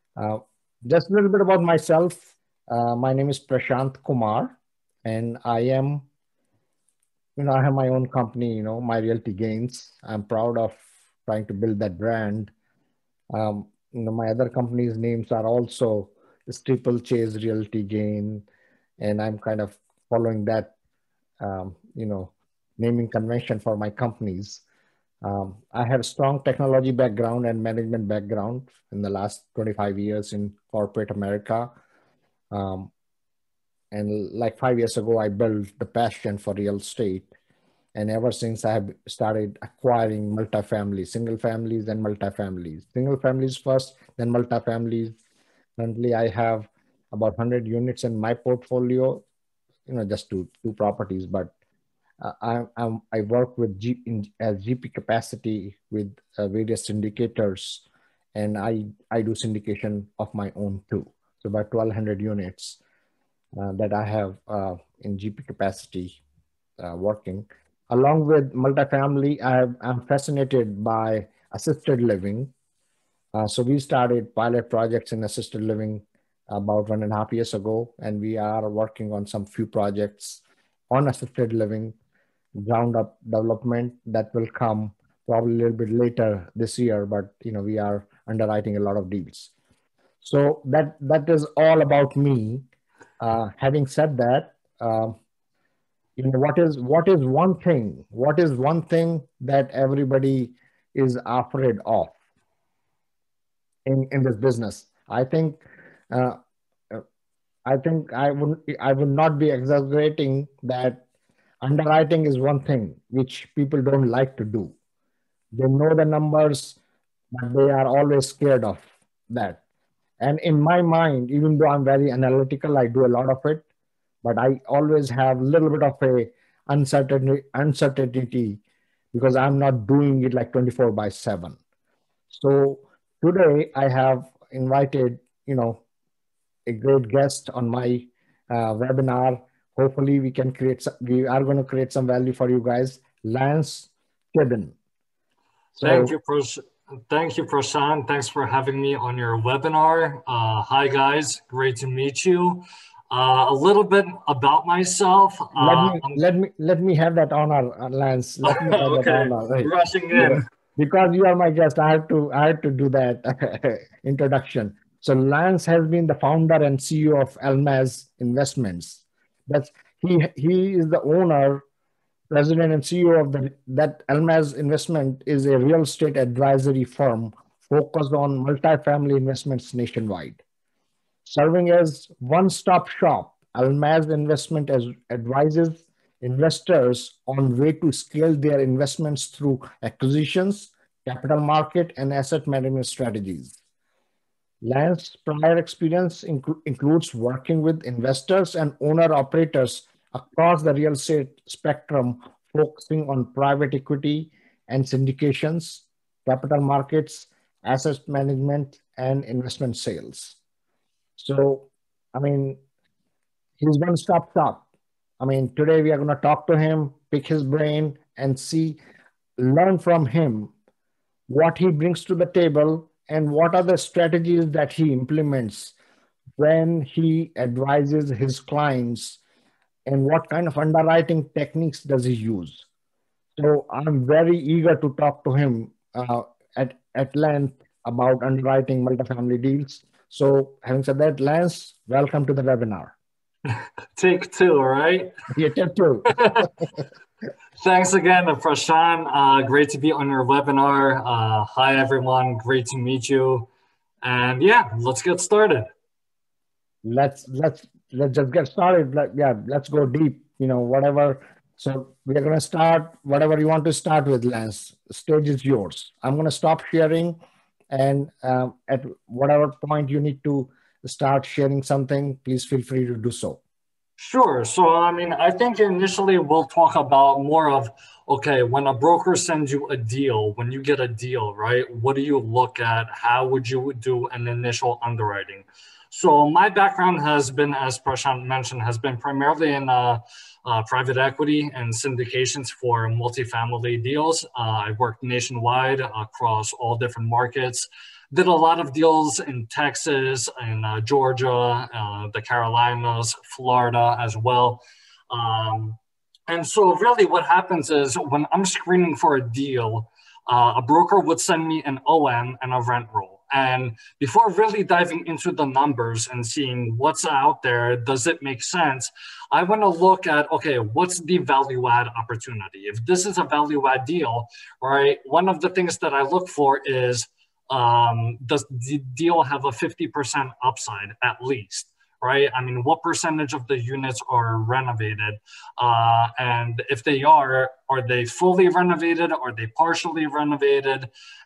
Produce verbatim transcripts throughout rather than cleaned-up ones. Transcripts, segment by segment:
Uh, just a little bit about myself. Uh, my name is Prashant Kumar, and I am, you know, I have my own company, you know, My Realty Gains. I'm proud of trying to build that brand. Um, you know, my other companies' names are also Steeplechase Realty Gain, and I'm kind of following that, um, you know, naming convention for my companies. Um, I have strong technology background and management background in the last twenty-five years in corporate America. Um, and like five years ago, I built the passion for real estate. And ever since I have started acquiring multifamily, single families and multifamilies, single families first, then multifamilies. Currently, I have about one hundred units in my portfolio, you know, just two, two properties, but uh, I, I'm, I work with G, in, as G P capacity with uh, various syndicators, and I, I do syndication of my own too. So about twelve hundred units uh, that I have uh, in G P capacity uh, working. Along with multifamily, I have, I'm fascinated by assisted living. Uh, so we started pilot projects in assisted living about one and a half years ago, and we are working on some few projects on assisted living ground up development that will come probably a little bit later this year, but you know we are underwriting a lot of deals. So that that is all about me. Uh, having said that, um, you know what is what is one thing? What is one thing that everybody is afraid of in in this business? I think. Uh, uh, I think I would I would not be exaggerating that underwriting is one thing which people don't like to do. They know the numbers, but they are always scared of that. And in my mind, even though I'm very analytical, I do a lot of it, but I always have a little bit of a uncertainty, uncertainty because I'm not doing it like twenty-four by seven. So today I have invited, you know, a great guest on my uh, webinar. Hopefully we can create, some, we are going to create some value for you guys. Lance Chibin. Thank So you, Prash- thank you, Prashant. Thanks for having me on your webinar. Uh, hi, guys. Great to meet you. Uh, a little bit about myself. let Uh, me I'm let me let me have that honor, uh, Lance. Let me have that okay. honor. Right. Rushing Yeah. in. Because you are my guest, I have to I have to do that introduction. So Lance has been the founder and C E O of Almaz Investments. That's he he is the owner, president, and C E O of the that Almaz Investment is a real estate advisory firm focused on multifamily investments nationwide. Serving as one-stop shop, Almaz Investment as advises investors on way to scale their investments through acquisitions, capital market, and asset management strategies. Lance's prior experience inclu- includes working with investors and owner-operators across the real estate spectrum, focusing on private equity and syndications, capital markets, asset management, and investment sales. So, I mean, he's one stop shop. I mean, today we are going to talk to him, pick his brain, and see, learn from him what he brings to the table and what are the strategies that he implements when he advises his clients and what kind of underwriting techniques does he use. So I'm very eager to talk to him uh, at, at length about underwriting multifamily deals. So having said that, Lance, welcome to the webinar. Take two, all right? Yeah, take two. Thanks again, uh, Prashant. Uh, great to be on your webinar. Uh, hi, everyone. Great to meet you. And yeah, let's get started. let's let's let's just get started. Like, yeah, let's go deep. You know, whatever. So we are gonna start whatever you want to start with, Lance. The stage is yours. I'm gonna stop sharing, and um, at whatever point you need to start sharing something, please feel free to do so. Sure. So, I mean, I think initially we'll talk about more of, okay, when a broker sends you a deal, when you get a deal, right? What do you look at? How would you do an initial underwriting? So, my background has been, as Prashant mentioned, has been primarily in uh, uh, private equity and syndications for multifamily deals. Uh, I worked nationwide across all different markets. did a lot of deals in Texas and uh, Georgia, uh, the Carolinas, Florida as well. Um, and so really what happens is when I'm screening for a deal, uh, a broker would send me an O M and a rent roll. And before really diving into the numbers and seeing what's out there, does it make sense? I want to look at, okay, what's the value add opportunity? If this is a value add deal, right, one of the things that I look for is, um, does the deal have a fifty percent upside at least? Right? I mean, what percentage of the units are renovated? Uh, and if they are, are they fully renovated? Are they partially renovated?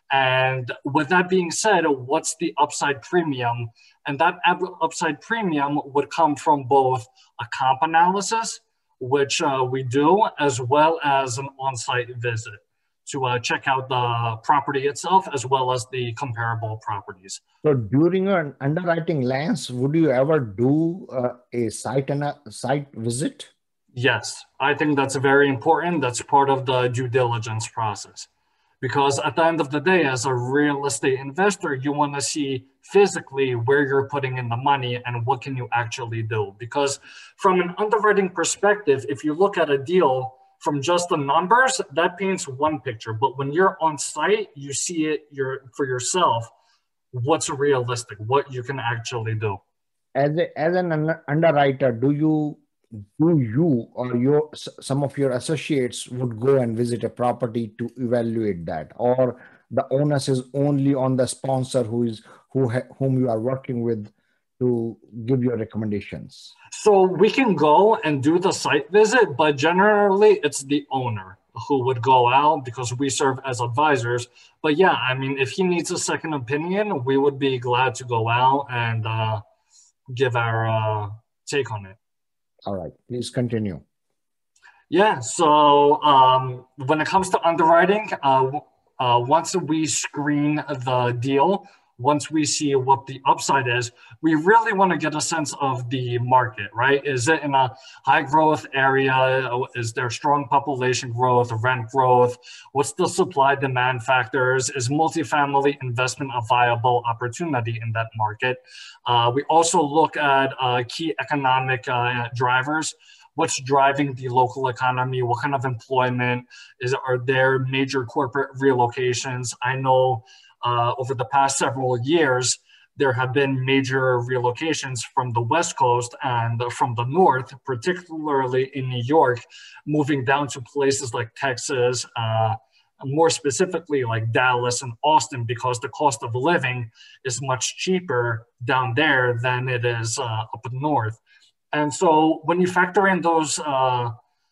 And with that being said, what's the upside premium? And that upside premium would come from both a comp analysis, which uh, we do, as well as an on-site visit to uh, check out the property itself, as well as the comparable properties. So during an underwriting lens, would you ever do uh, a site and a site visit? Yes, I think that's very important. That's part of the due diligence process. Because at the end of the day, as a real estate investor, you want to see physically where you're putting in the money and what can you actually do. Because from an underwriting perspective, if you look at a deal from just the numbers, that paints one picture. But when you're on site, you see it you're, for yourself, what's realistic, what you can actually do. As, a, as an underwriter, do you do you or your some of your associates would go and visit a property to evaluate that, or the onus is only on the sponsor who is who whom you are working with to give your recommendations? So we can go and do the site visit, but generally it's the owner who would go out because we serve as advisors. But yeah, I mean, if he needs a second opinion, we would be glad to go out and uh, give our uh, take on it. All right, please continue. Yeah, so um, when it comes to underwriting, uh, uh, once we screen the deal, once we see what the upside is, we really want to get a sense of the market, right? Is it in a high growth area? Is there strong population growth, rent growth? What's the supply demand factors? Is multifamily investment a viable opportunity in that market? Uh, we also look at uh, key economic uh, drivers. What's driving the local economy? What kind of employment is? Are there major corporate relocations? I know Uh, over the past several years, there have been major relocations from the West Coast and from the North, particularly in New York, moving down to places like Texas, uh, more specifically like Dallas and Austin, because the cost of living is much cheaper down there than it is uh, up north. And so when you factor in those uh,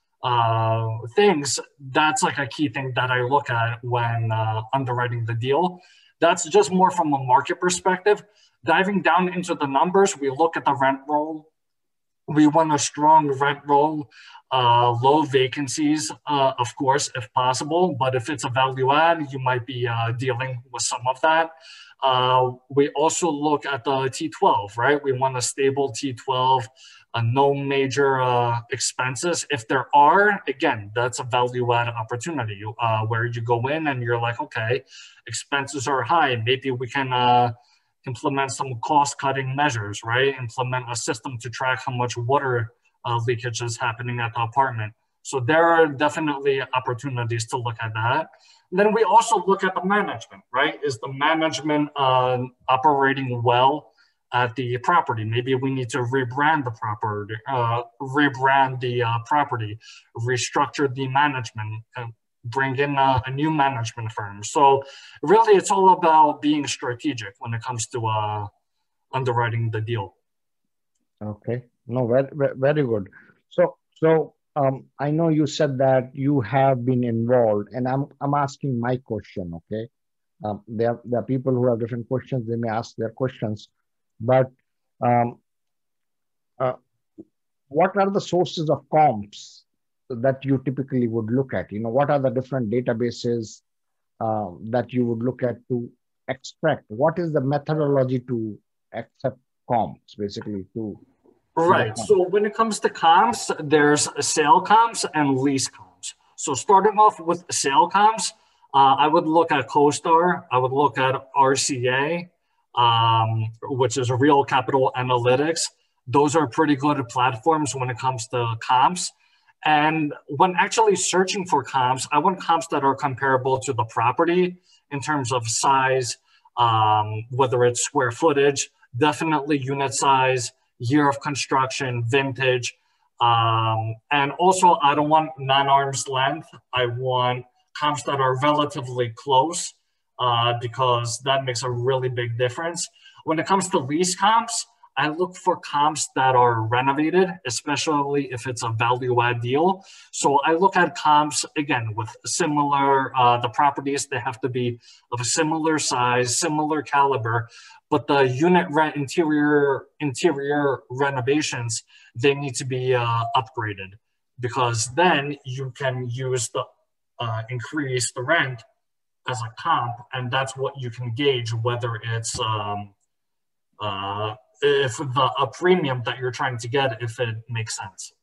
uh, things, that's like a key thing that I look at when uh, underwriting the deal. That's just more from a market perspective. Diving down into the numbers, we look at the rent roll. We want a strong rent roll, uh, low vacancies, uh, of course, if possible. But if it's a value add, you might be uh, dealing with some of that. Uh, we also look at the T twelve, right? We want a stable T twelve, uh, no major uh, expenses. If there are, again, that's a value add opportunity uh, where you go in and you're like, okay, expenses are high. Maybe we can uh, implement some cost cutting measures, right? Implement a system to track how much water uh, leakage is happening at the apartment. So there are definitely opportunities to look at that. And then we also look at the management, right? Is the management uh, operating well at the property? Maybe we need to rebrand the property, uh, rebrand the uh, property, restructure the management, uh, bring in a, a new management firm. So really it's all about being strategic when it comes to uh, underwriting the deal. Okay, no, very, very good. So, so um, I know you said that you have been involved, and I'm, I'm asking my question, okay? Um, there, there are people who have different questions, they may ask their questions, but um, uh, what are the sources of comps that you typically would look at? You know, what are the different databases uh, that you would look at to extract? What is the methodology to accept comps, basically? To Right. So when it comes to comps, there's sale comps and lease comps. So starting off with sale comps, Uh, I would look at CoStar. I would look at R C A, um, which is Real Capital Analytics. Those are pretty good platforms when it comes to comps. And when actually searching for comps, I want comps that are comparable to the property in terms of size, um, whether it's square footage, definitely unit size, year of construction, vintage. Um, and also, I don't want non-arm's length. I want comps that are relatively close uh, because that makes a really big difference. When it comes to lease comps, I look for comps that are renovated, especially if it's a value add deal. So I look at comps, again, with similar, uh, the properties, they have to be of a similar size, similar caliber, but the unit rent interior, interior renovations, they need to be uh, upgraded because then you can use the, uh, increase the rent as a comp, and that's what you can gauge whether it's, um, uh, if the a premium that you're trying to get, if it makes sense.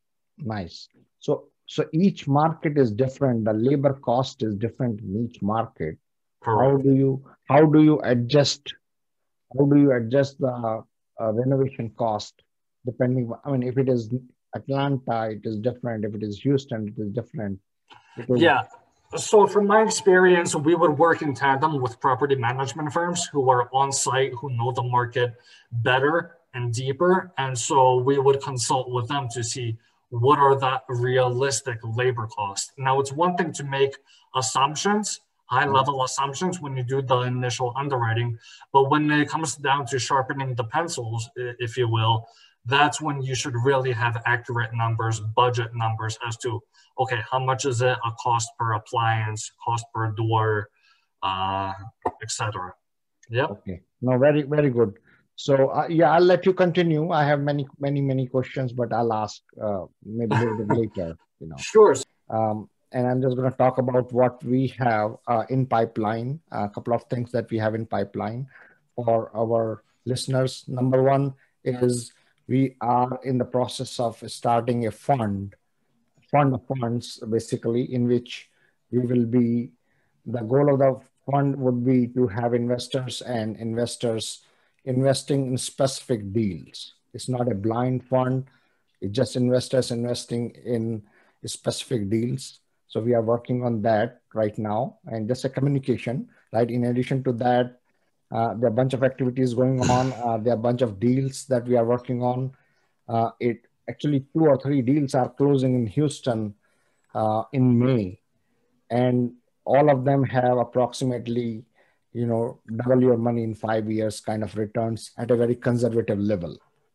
Nice. So, so each market is different. The labor cost is different in each market. Correct. How do you how do you adjust? How do you adjust the uh, renovation cost depending? I mean, if it is Atlanta, it is different. If it is Houston, it is different. It is, Yeah. So from my experience, we would work in tandem with property management firms who are on site, who know the market better and deeper. And so we would consult with them to see what are the realistic labor costs. Now, it's one thing to make assumptions, high level assumptions when you do the initial underwriting, but when it comes down to sharpening the pencils, if you will, that's when you should really have accurate numbers, budget numbers as to, okay, how much is it a cost per appliance, cost per door, uh, et cetera. Yep. okay. No, very, very good. So uh, yeah, I'll let you continue. I have many, many, many questions, but I'll ask uh, maybe a little bit later, you know. Sure. Um, and I'm just going to talk about what we have uh, in pipeline, a couple of things that we have in pipeline for our listeners. Number one is we are in the process of starting a fund, fund of funds, basically, in which we will be, the goal of the fund would be to have investors and investors investing in specific deals. It's not a blind fund. It's just investors investing in specific deals. So we are working on that right now, and just a communication, right? In addition to that, uh, there are a bunch of activities going on. Uh, there are a bunch of deals that we are working on. Uh, it actually two or three deals are closing in Houston uh, in May, and all of them have approximately, you know, double your money in five years kind of returns at a very conservative level.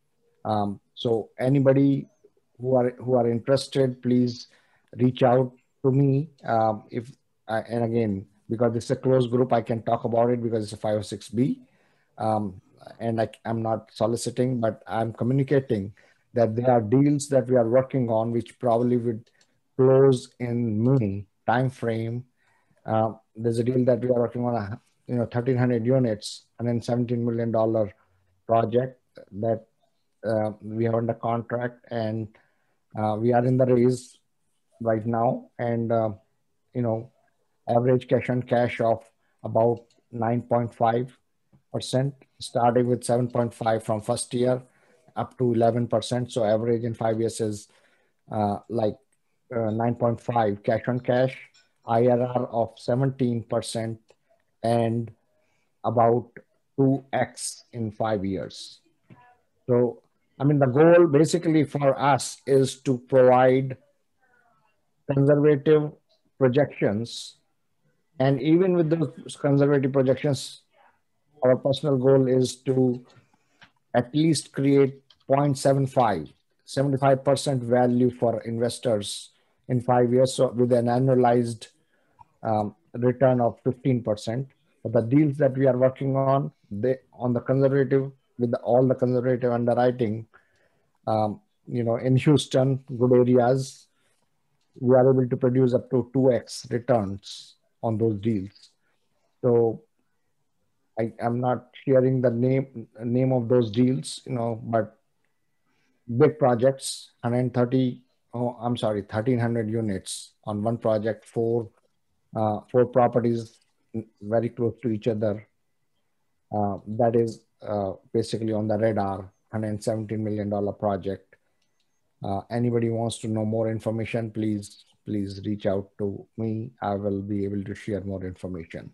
Um, so anybody who are who are interested, please reach out to me. Um, if uh, and again, because it's a closed group, I can talk about it because it's a five oh six B, um, and I, I'm not soliciting, but I'm communicating that there are deals that we are working on, which probably would close in May time frame. Uh, there's a deal that we are working on, a, you know, thirteen hundred units, and then seventeen million dollar project that uh, we have under contract, and uh, we are in the raise right now. And, uh, you know, average cash on cash of about nine point five percent, starting with seven point five from first year up to eleven percent. So average in five years is uh, like uh, nine point five cash on cash, I R R of seventeen percent, and about two X in five years. So, I mean, the goal basically for us is to provide conservative projections. And even with those conservative projections, our personal goal is to at least create zero point seven five, seventy-five percent value for investors in five years. So with an annualized um, return of fifteen percent. But the deals that we are working on, they on the conservative, with the, all the conservative underwriting, um, you know, in Houston, good areas, we are able to produce up to two X returns on those deals. So I, I'm not sharing the name name of those deals, you know, but big projects, one hundred thirty, oh, I'm sorry, thirteen hundred units on one project, four uh, four properties very close to each other. Uh, that is uh, basically on the radar, one hundred seventeen million dollars project. Uh, anybody wants to know more information, please, please reach out to me. I will be able to share more information.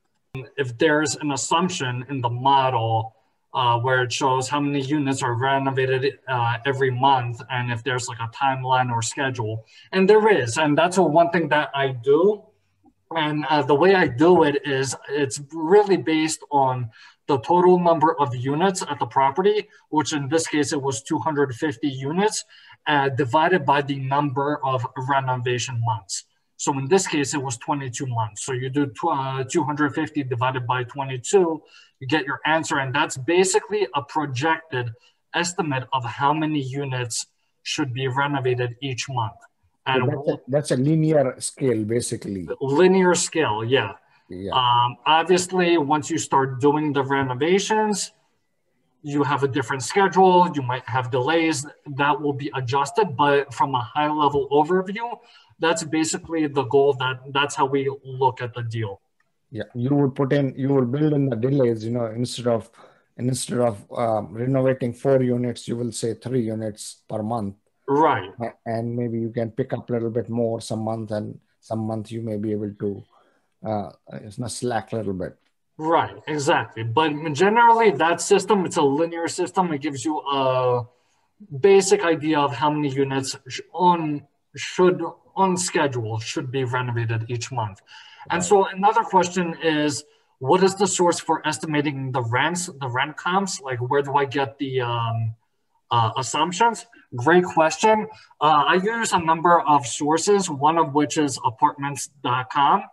If there's an assumption in the model uh, where it shows how many units are renovated uh, every month, and if there's like a timeline or schedule, and there is, and that's a, one thing that I do. And uh, the way I do it is it's really based on the total number of units at the property, which in this case, it was two hundred fifty units, uh, divided by the number of renovation months. So in this case, it was twenty-two months. So you do uh, two hundred fifty divided by twenty-two, you get your answer. And that's basically a projected estimate of how many units should be renovated each month. And so that's, a, that's a linear scale, basically. Linear scale, yeah. Yeah. Um, obviously, once you start doing the renovations, you have a different schedule. You might have delays that will be adjusted, but from a high level overview, that's basically the goal. That that's how we look at the deal. Yeah, you would put in, you will build in the delays. You know, instead of instead of um, renovating four units, you will say three units per month. Right. And maybe you can pick up a little bit more some month, and some month you may be able to uh, it's not slack a little bit. Right, exactly. But generally that system, it's a linear system. It gives you a basic idea of how many units on should on schedule should be renovated each month. And right. So another question is, what is the source for estimating the rents, the rent comps? Like, where do I get the um, uh, assumptions? Great question. Uh, I use a number of sources, one of which is apartments dot com.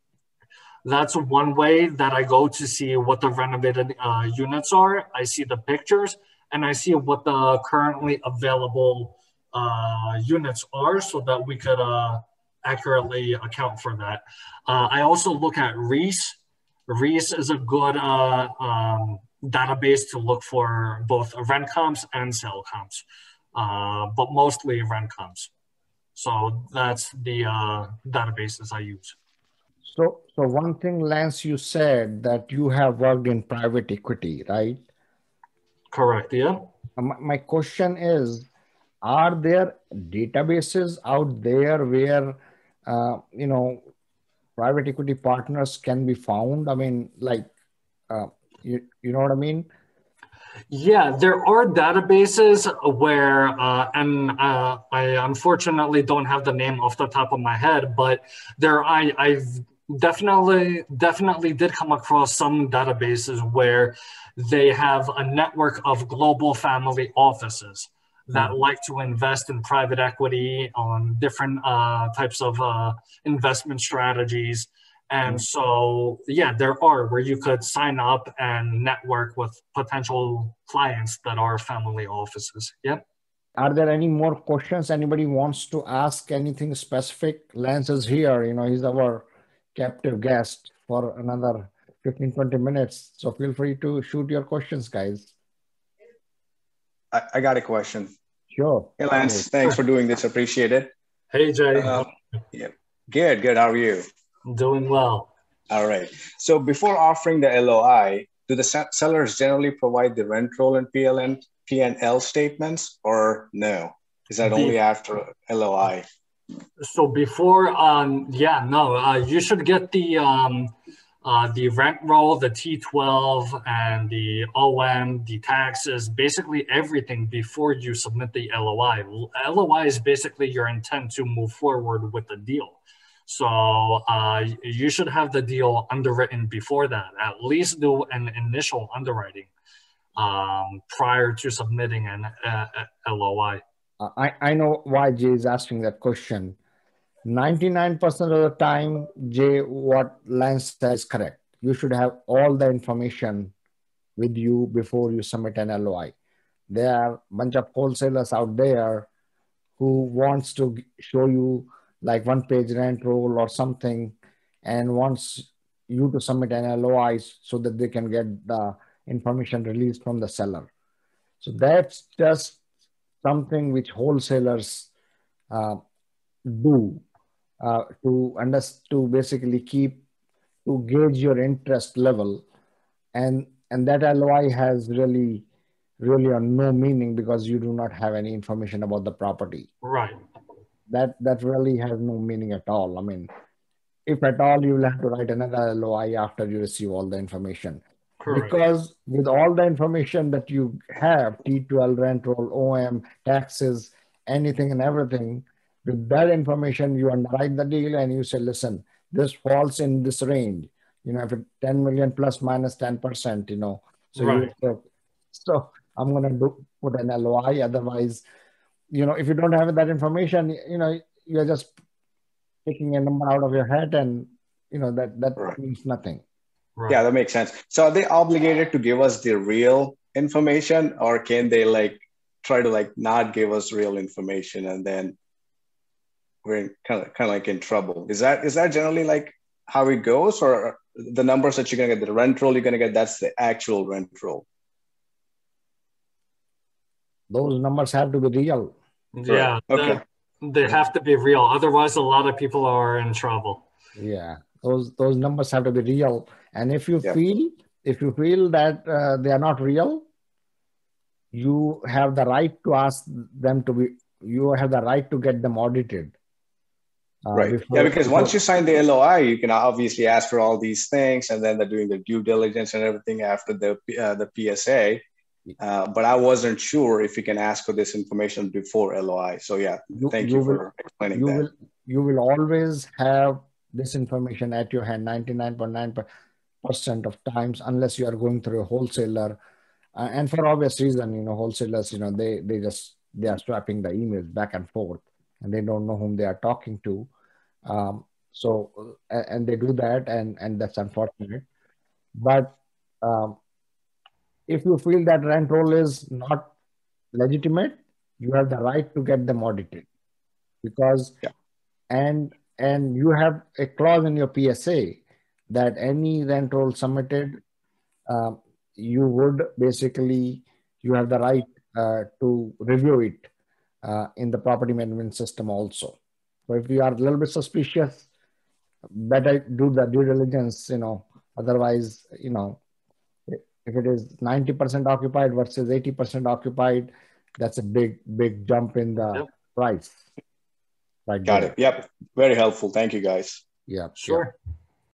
That's one way that I go to see what the renovated uh, units are. I see the pictures and I see what the currently available uh, units are so that we could uh, accurately account for that. Uh, I also look at Reis. Reis is a good uh, um, database to look for both rent comps and sale comps, uh, but mostly rent comps. So that's the uh, databases I use. So, so one thing, Lance, you said that you have worked in private equity, right? Correct, yeah. My, my question is, are there databases out there where, uh, you know, private equity partners can be found? I mean, like, uh, you, you know what I mean? Yeah, there are databases where, uh, and uh, I unfortunately don't have the name off the top of my head, but there I, I've definitely, definitely did come across some databases where they have a network of global family offices that mm-hmm. like to invest in private equity on different uh, types of uh, investment strategies. And so, yeah, there are where you could sign up and network with potential clients that are family offices. Yep. Are there any more questions? Anybody wants to ask anything specific? Lance is here. You know, he's our captive guest for another fifteen, twenty minutes. So feel free to shoot your questions, guys. I, I got a question. Sure. Hey, Lance, okay. Thanks for doing this. Appreciate it. Hey, Jay. Uh, yeah. Good, good. How are you? I'm doing well. All right. So before offering the L O I, do the sellers generally provide the rent roll and P L N, P and L statements, or no? Is that only after L O I? So before, um, yeah, no, uh, you should get the um, uh, the rent roll, the T twelve, and the O M, the taxes, basically everything before you submit the L O I. L O I is basically your intent to move forward with the deal. So uh, you should have the deal underwritten before that. At least do an initial underwriting um, prior to submitting an uh, L O I. I, I know why Jay is asking that question. ninety-nine percent of the time, Jay, what Lance says is correct. You should have all the information with you before you submit an L O I. There are a bunch of wholesalers out there who wants to show you like one page rent roll or something and wants you to submit an L O I so that they can get the information released from the seller. So that's just something which wholesalers uh, do. uh, to understand, to basically keep, to gauge your interest level. And, and that L O I has really, really a no meaning because you do not have any information about the property. Right. That, that really has no meaning at all. I mean, if at all, you will have to write another L O I after you receive all the information. Correct. Because with all the information that you have, T twelve, rent roll, O M, taxes, anything and everything, with that information, you underwrite the deal and you say, listen, this falls in this range. You know, if it's ten million plus minus ten percent, you know, so Right. you, so I'm going to do put an L O I. Otherwise, you know, if you don't have that information, you know, you're just taking a number out of your head, and you know that that Right. means nothing. Right. Yeah, that makes sense. So are they obligated to give us the real information, or can they like try to like not give us real information and then we're in, kind of kind of like in trouble? Is that is that generally like how it goes, or the numbers that you're gonna get, the rent roll you're gonna get, that's the actual rent roll? Those numbers have to be real. Yeah. Okay. the- they have to be real. Otherwise, a lot of people are in trouble. Yeah, those those numbers have to be real. And if you Yeah. feel if you feel that uh, they are not real, you have the right to ask them to be. You have the right to get them audited. Uh, Right. before- Yeah, because before- once you sign the L O I, you can obviously ask for all these things, and then they're doing the due diligence and everything after the uh, the P S A. Uh, but I wasn't sure if you can ask for this information before L O I. So yeah, You- thank you you, will- for explaining you that. will you will always have this information at your hand ninety-nine point nine percent of times, unless you are going through a wholesaler. Uh, and for obvious reason, you know, wholesalers, you know, they they just they are swapping the emails back and forth, and they don't know whom they are talking to. Um, so and, and they do that, and and that's unfortunate. But um, if you feel that rent roll is not legitimate, you have the right to get them audited, because Yeah. and and you have a clause in your P S A that any rent roll submitted, um, you would basically you have the right uh, to review it uh, in the property management system also. So if you are a little bit suspicious, better do the due diligence. You know, otherwise, you know, if it is ninety percent occupied versus eighty percent occupied, that's a big, big jump in the Yep. price. Right Got there. it. Yep. Very helpful. Thank you, guys. Yeah. Sure. Yeah.